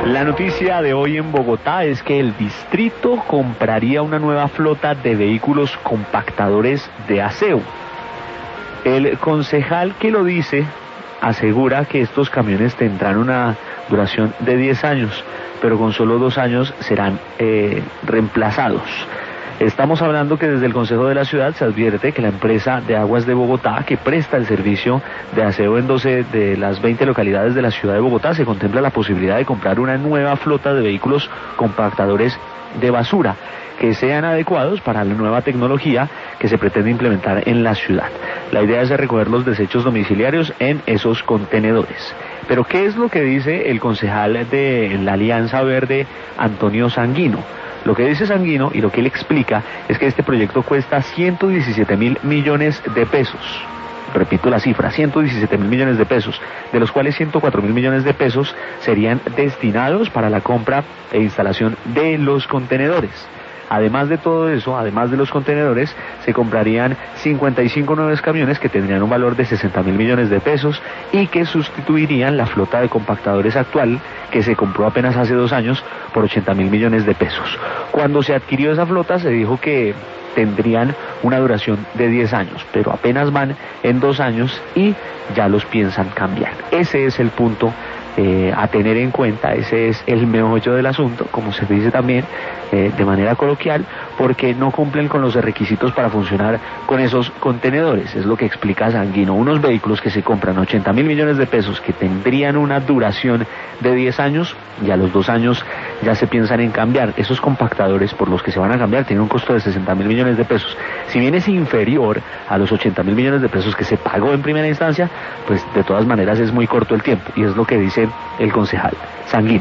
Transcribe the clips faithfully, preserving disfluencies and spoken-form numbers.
La noticia de hoy en Bogotá es que el distrito compraría una nueva flota de vehículos compactadores de aseo. El concejal que lo dice asegura que estos camiones tendrán una duración de diez años, pero con solo dos años serán eh, reemplazados. Estamos hablando que desde el Consejo de la Ciudad se advierte que la empresa de Aguas de Bogotá, que presta el servicio de aseo en doce de las veinte localidades de la ciudad de Bogotá, se contempla la posibilidad de comprar una nueva flota de vehículos compactadores de basura que sean adecuados para la nueva tecnología que se pretende implementar en la ciudad. La idea es de recoger los desechos domiciliarios en esos contenedores. Pero ¿qué es lo que dice el concejal de la Alianza Verde, Antonio Sanguino? Lo que dice Sanguino y lo que él explica es que este proyecto cuesta ciento diecisiete mil millones de pesos. Repito la cifra, ciento diecisiete mil millones de pesos, de los cuales ciento cuatro mil millones de pesos serían destinados para la compra e instalación de los contenedores. Además de todo eso, además de los contenedores, se comprarían cincuenta y cinco nuevos camiones que tendrían un valor de sesenta mil millones de pesos y que sustituirían la flota de compactadores actual que se compró apenas hace dos años por ochenta mil millones de pesos. Cuando se adquirió esa flota se dijo que tendrían una duración de diez años, pero apenas van en dos años y ya los piensan cambiar. Ese es el punto eh, a tener en cuenta, ese es el meollo del asunto, como se dice también eh, de manera coloquial, porque no cumplen con los requisitos para funcionar con esos contenedores. Es lo que explica Sanguino. Unos vehículos que se compran ochenta mil millones de pesos, que tendrían una duración de diez años, y a los dos años ya se piensan en cambiar. Esos compactadores por los que se van a cambiar tienen un costo de sesenta mil millones de pesos. Si bien es inferior a los ochenta mil millones de pesos que se pagó en primera instancia, pues de todas maneras es muy corto el tiempo, y es lo que dice el concejal Sanguino.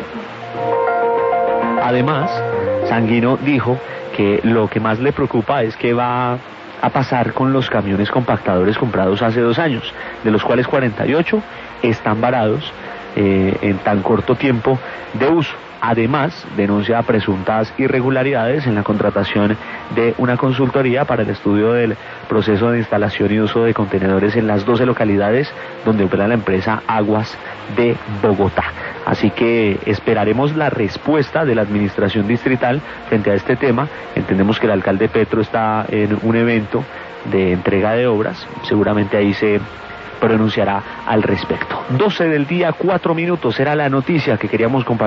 Además, Sanguino dijo que lo que más le preocupa es que va a pasar con los camiones compactadores comprados hace dos años, de los cuales cuarenta y ocho están varados eh, en tan corto tiempo de uso. Además, denuncia presuntas irregularidades en la contratación de una consultoría para el estudio del proceso de instalación y uso de contenedores en las doce localidades donde opera la empresa Aguas de Bogotá. Así que esperaremos la respuesta de la administración distrital frente a este tema. Entendemos que el alcalde Petro está en un evento de entrega de obras, seguramente ahí se pronunciará al respecto. doce del día, cuatro minutos, era la noticia que queríamos compartir.